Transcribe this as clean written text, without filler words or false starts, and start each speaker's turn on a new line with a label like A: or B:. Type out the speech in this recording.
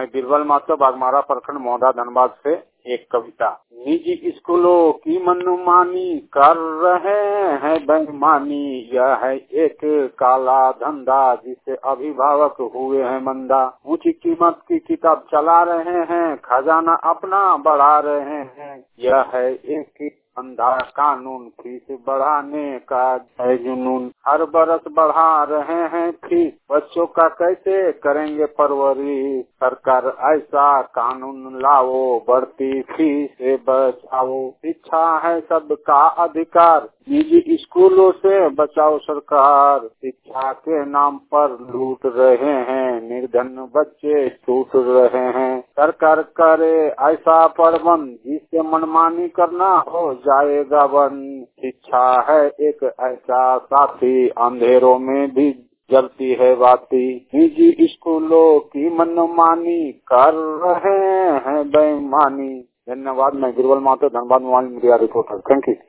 A: मैं बीरबल महतो बागमारा प्रखंड मौदा धनबाद से एक कविता। निजी स्कूलों की मनमानी कर रहे हैं बेईमानी, यह है एक काला धंधा जिससे अभिभावक हुए हैं मंदा। ऊंची कीमत की किताब चला रहे हैं, खजाना अपना बढ़ा रहे हैं, यह है एक अंधा कानून। फीस बढ़ाने का है जुनून, हर बरस बढ़ा रहे हैं फीस, बच्चों का कैसे करेंगे परवरिश। सरकार ऐसा कानून लाओ, बढ़ती फीस से बचाओ। शिक्षा है सबका अधिकार, निजी स्कूलों से बचाओ सरकार। शिक्षा के नाम पर लूट रहे हैं, निर्धन बच्चे छूट रहे हैं। सरकार करे ऐसा प्रबंध जिससे मनमानी करना हो जाएगा बंद। शिक्षा है एक ऐसा साथी, अंधेरों में भी जलती है बाती। निजी स्कूलों की मनमानी कर रहे हैं बेईमानी। धन्यवाद। मैं Birbal Mahto, Dhanbad mobile media reporter. Thank you.